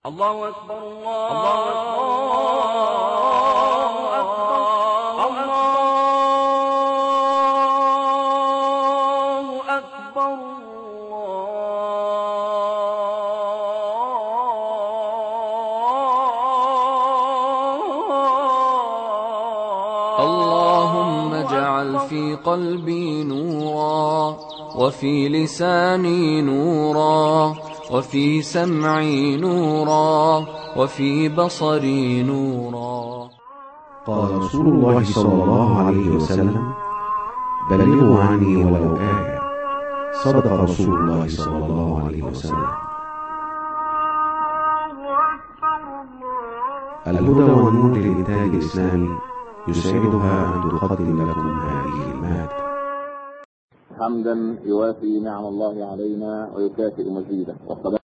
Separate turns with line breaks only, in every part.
الله أكبر الله أكبر الله أكبر
اللهم اجعل في قلبي نورا، وفي لساني نورا، وفي سمعي نورا، وفي بصري نورا.
قال رسول الله صلى الله عليه وسلم: بلغوا عني ولو آية. صدق رسول الله صلى الله عليه وسلم. الهدى والنور للإنتاج الإسلامي يسعدها أن تقدم لكم هذه المادة.
حمدا يوافي نعم الله علينا ويكافئ مزيده، وصلاة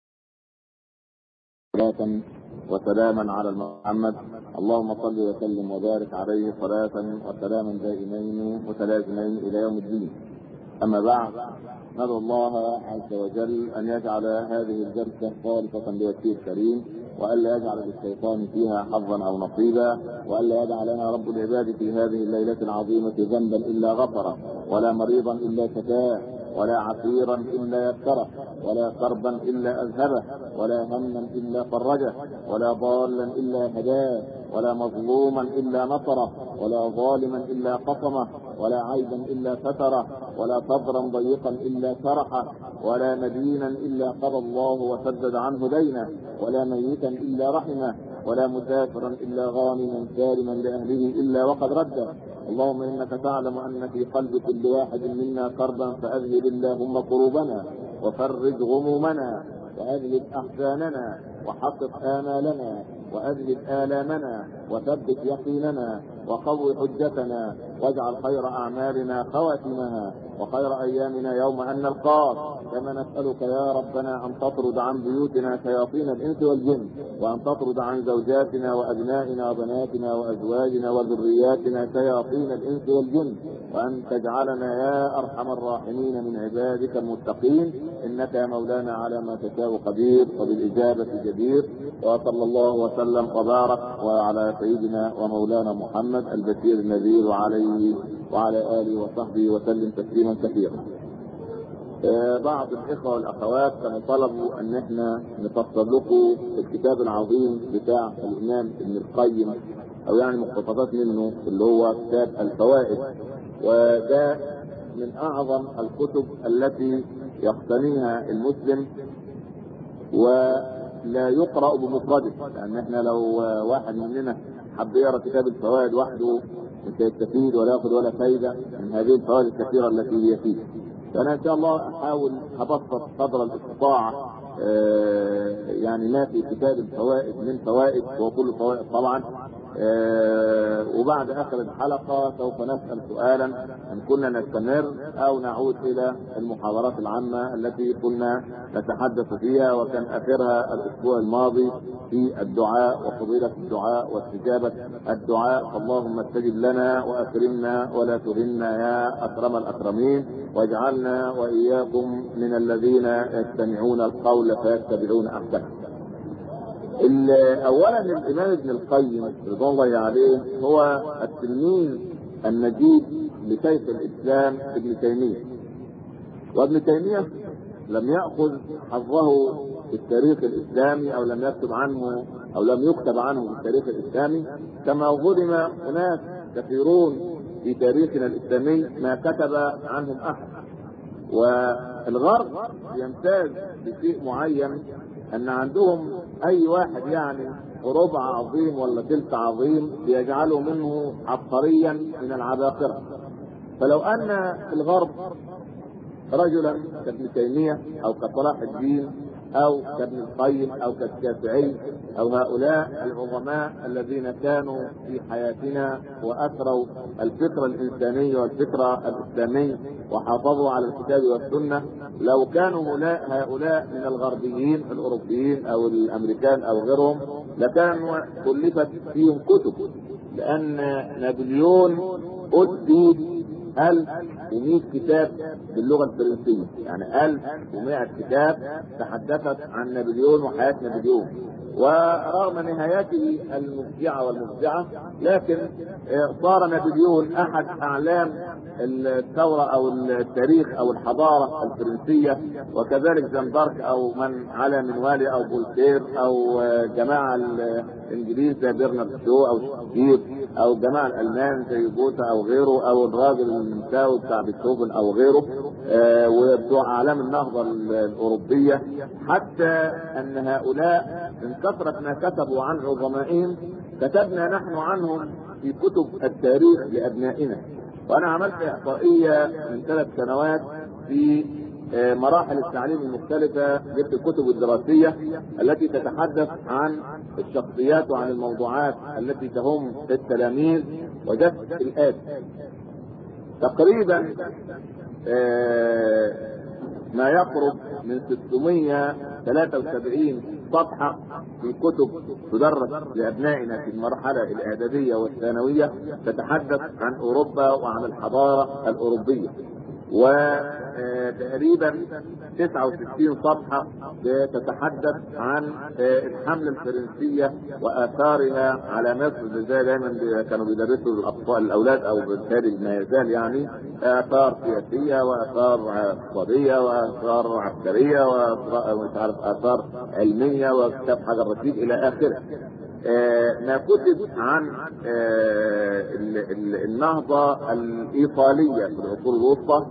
وسلاما على محمد. اللهم صل وسلم وبارك عليه صلاة وسلاما دائمين متلازمين إلى يوم الدين. أما بعد، ندعو الله عز وجل أن يجعل هذه الجلسة خالصة لوجهه الكريم، وألا يجعل للشيطان فيها حظا أو نصيبا، وألا يجعل لنا رب العباد في هذه الليلة العظيمة ذنبا إلا غفره، ولا مريضا إلا شفاه، ولا عسيرا إلا يسره، ولا كربا إلا أذهبه، ولا هما إلا فرجه، ولا ضالا إلا هداه، ولا مظلوما إلا نصره، ولا ظالما إلا قصمه، ولا عيبا إلا ستره، ولا صدرا ضيقا إلا شرحه، ولا مدينا إلا قضى الله وسدد عنه دينه، ولا ميتا إلا رحمه، ولا مسافرا إلا غانما سالما لأهله إلا وقد رده. اللهم إنك تعلم أن في قلب كل واحد منا كربا، فأذهب اللهم كروبنا، وفرج غمومنا، وأذهب أحزاننا، وحقق آمالنا، وأذهب آلامنا، وثبت يقيننا، وقوي حجتنا، واجعل خير أعمالنا خواتمها، وخير أيامنا يوم أن نلقاك. كما نسألك يا ربنا أن تطرد عن بيوتنا شياطين الإنس والجن، وأن تطرد عن زوجاتنا وأبنائنا وبناتنا وأزواجنا وذرياتنا شياطين الإنس والجن، وأن تجعلنا يا أرحم الراحمين من عبادك المتقين، إنك يا مولانا على ما تشاء قدير، وبالإجابة جدير. وصلى الله وسلم وبارك وعلى سيدنا ومولانا محمد البشير النذير وعلى آله وصحبه وسلم تسليما كثيرا. بعض الإخوة والأخوات كانوا طلبوا أن احنا نفسر لكم الكتاب العظيم بتاع الإمام ابن القيم، أو يعني مقتطفات منه، اللي هو كتاب الفوائد. وده من أعظم الكتب التي يقتنيها المسلم، ولا يقرأ بمفرده. يعني احنا لو واحد مننا حب يقرأ كتاب الفوائد وحده مش هيستفيد ولا ياخذ ولا فايدة من هذه الفوائد الكثيرة التي هي فيه. فأنا إن شاء الله أحاول أبسط قدر الاستطاعة يعني ما في كتاب الفوائد من فوائد، وكل فوائد طبعا. وبعد آخر الحلقة سوف نسأل سؤالا إن كنا نستمر أو نعود إلى المحاضرات العامة التي كنا نتحدث فيها، وكان آخرها الأسبوع الماضي في الدعاء وفضيلة الدعاء واستجابة الدعاء. اللهم استجب لنا وأكرمنا ولا تهنا يا أكرم الأكرمين، واجعلنا وإياكم من الذين يستمعون القول فيتبعون أحسنه. اولا الامام ابن القيم رضوان الله عليه هو التلميذ النجيب لشيخ الاسلام ابن تيميه، وابن تيميه لم ياخذ حظه في التاريخ الاسلامي، او لم يكتب عنه او لم يكتب عنه في التاريخ الاسلامي كما ظلم اناس كثيرون في تاريخنا الاسلامي ما كتب عنهم احد. والغرب يمتاز بشيء معين، ان عندهم اي واحد يعني ربع عظيم ولا ثلث عظيم بيجعله منه عبقريا من العباقرة. فلو ان في الغرب رجلا كابن تيمية او كصلاح الدين او كابن القيم او كالشافعي او هؤلاء العظماء الذين كانوا في حياتنا واثروا الفكر الانساني والفكر الاسلامي وحافظوا على الكتاب والسنة، لو كانوا هؤلاء من الغربيين الاوروبيين او الامريكان او غيرهم لكانوا كلفت فيهم كتب، لان نابليون أدي 1100 كتاب باللغة الفرنسية، يعني 1100 كتاب تحدثت عن نابليون وحياة نابليون. ورغم نهايته المفجعة والمفزعة لكن صار نابليون أحد أعلام الثورة أو التاريخ أو الحضارة الفرنسية، وكذلك جان أو من على منواله أو فولتير أو جماعة الإنجليز زي برنارد شو أو شكسبير أو جماعة الألمان زي جوتا أو غيره، أو الراجل النمساوي بتاع بيتهوفن أو غيره، وبتوع أعلام النهضة الأوروبية، حتى أن هؤلاء من كثرة ما كتبوا عن عظمائهم كتبنا نحن عنهم في كتب التاريخ لأبنائنا. وأنا عملت إحصائية من 3 سنوات في مراحل التعليم المختلفة، جبت الكتب الدراسية التي تتحدث عن الشخصيات وعن الموضوعات التي تهم التلاميذ، وجدت الآتي: تقريبا ما يقرب من 673 صفحة في كتب تدرس لأبنائنا في المرحلة الإعدادية والثانوية تتحدث عن أوروبا وعن الحضارة الأوروبية، وتقريبا 69 صفحة تتحدث عن الحملة الفرنسية وآثارها على مصر. زي دايما كانوا بيدرسوا الأطفال الأولاد أو بالتالي ما يزال يعني آثار سياسية وآثار اقتصادية وآثار عسكرية وآثار علمية وكتاب حجر رشيد إلى آخره. ما كتب عن النهضة الإيطالية في العصور الوسطى،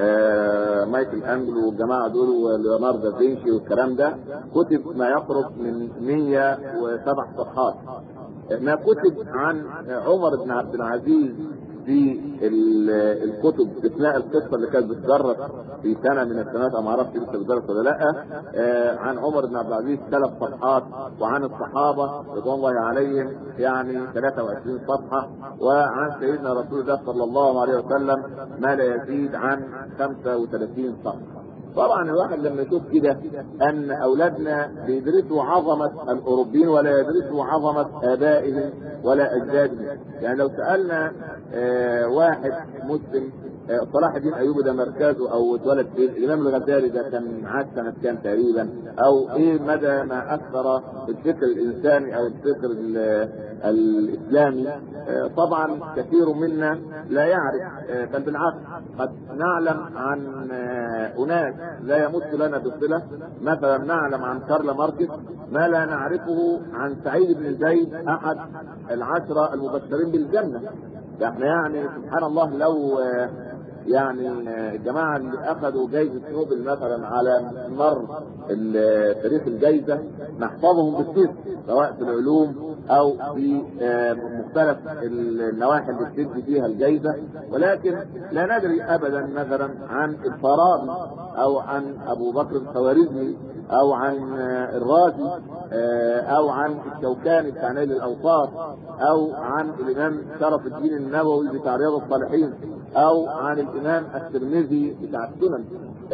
مايكل أنجلو والجماعة دول وليوناردو دافنشي والكلام ده، كتب ما يقرب من 107 صفحات. ما كتب عن عمر بن عبد العزيز في الكتب اثناء القصه اللي كانت بتدرس في سنه من السنوات، او ما اعرفش لسه بتدرس ولا لا، عن عمر بن عبد العزيز 3 صفحات، وعن الصحابه رضوان الله عليهم يعني 23 صفحه، وعن سيدنا رسول الله صلى الله عليه وسلم ما لا يزيد عن 35 صفحه. طبعا الواحد لما يشوف كده ان اولادنا بيدرسوا عظمه الاوروبيين ولا يدرسوا عظمه ابائهم ولا اجدادهم. يعني لو سالنا واحد مسلم صلاح الدين ايوبي ده مركزه او اتولد فين، الامام الغزالي ده كان عاش سنه كام تقريبا، او ايه مدى ما اثر في الفكر الانساني او الفكر الاسلامي، طبعا كثير منا لا يعرف، بل بالعكس قد نعلم عن اناس لا يمت لنا بصله. مثلا نعلم عن كارل ماركس ما لا نعرفه عن سعيد بن زيد احد العشرة المبشرين بالجنة. احنا يعني سبحان الله لو يعني الجماعة اللي اخذوا جائزة نوبل مثلا على مر تاريخ الجائزة نحفظهم بالصدق، سواء في العلوم او في مختلف النواحي اللي بتدي فيها الجائزة، ولكن لا ندري ابدا مثلا عن الفارابي او عن ابو بكر الخوارزمي او عن الرازي او عن الشوكاني بتاع نيل الاوطار او عن الامام شرف الدين النووي بتاع رياض الصالحين او عن الامام الترمذي بتاع السنن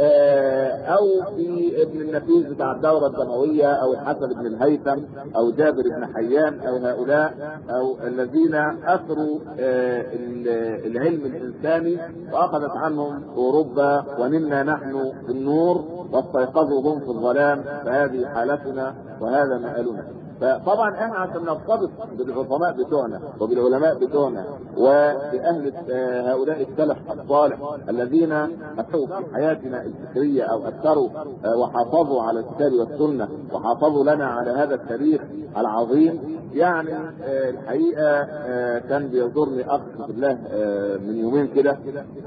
او في ابن النفيس بتاع الدورة الدموية او الحسن بن الهيثم او جابر بن حيان او هؤلاء او الذين اثروا العلم الانساني واخذت عنهم اوروبا ونمنا نحن في النور واستيقظوا هم في الظلام، فهذه حالتنا وهذا مآلنا. فطبعا احنا عشان نرتبط بالعظماء بتوعنا وبالعلماء بتوعنا وبأهل هؤلاء السلف الصالح الذين أثروا في حياتنا الفكرية او اثروا وحافظوا على الكتاب والسنة وحافظوا لنا على هذا التاريخ العظيم. يعني الحقيقة كان بيزورني اخ في الله من يومين كده،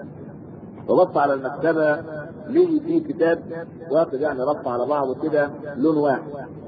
وبص على المكتبة لقي فيه كتاب واخد يعني رفع على بعضه كده لون واحد،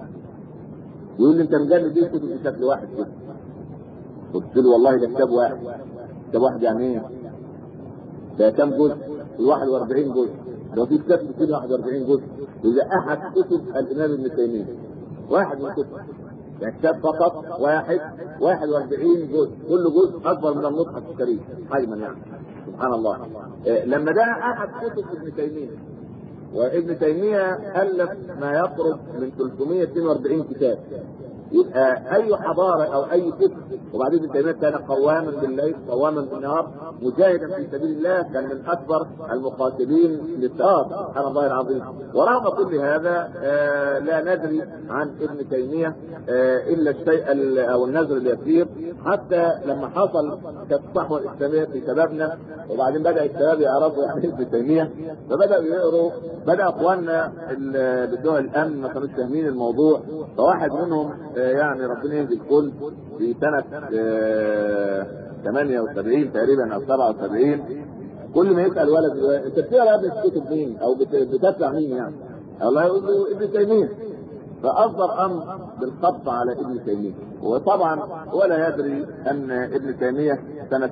يقول لي انت مجلد دي كتب بشكل واحد كده. قلت له والله ده كتاب واحد. كتاب واحد يعني ايه؟ ده كام جزء؟ 41 جزء. لو في كتاب كده 41 جزء اذا احد كتب الامام ابن تيميه واحد من كتب، يعني كتاب فقط واحد 41 جزء، كل جزء اكبر من المصحف الكريم حجما يعني سبحان الله. لما ده احد كتب ابن تيميه، وابن تيميه الف ما يقرب من 342 كتاب يبقى اي حضاره او اي فكر. وبعدين ابن تيميه كان قواما بالليل قواما بالنهار مجاهدا في سبيل الله، كان من اكبر المقاتلين للثواب سبحان الله العظيم. ورغم كل هذا لا ندري عن ابن تيميه الا الشيء او النذر اليسير، حتى لما حصل الصحوه الاسلاميه في شبابنا وبعدين بدا الشباب يعرفوا يعني ابن تيميه، فبداوا يقروا، بدا اخواننا بتوع الامن ما كانوش فاهمين الموضوع، فواحد منهم يعني ربنا يهدي الكل في سنه 78 تقريبا او 77، كل ما يسال ولد انت بتقرا يا ابني الكتب مين او بتتبع مين يعني؟ الله يقول له ابن تيميه. فاصدر امر بالقبض على ابن تيميه، وطبعا ولا يدري ان ابن تيميه سنه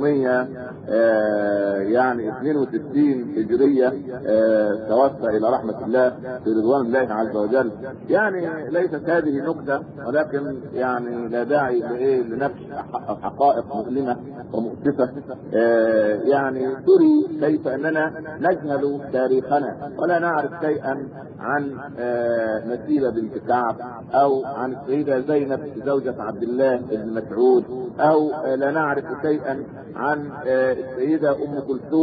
662 هجريه توفى الى رحمه الله في رضوان الله عز وجل. يعني ليست هذه نكته، ولكن يعني لا داعي لنفس حقائق مؤلمه ومؤسفه. يعني تري كيف اننا نجهل تاريخنا ولا نعرف شيئا عن نسيبه بنت كعب او عن السيده زينب زوجة عبد الله بن مسعود، او لا نعرف شيئا عن السيده ام كلثوم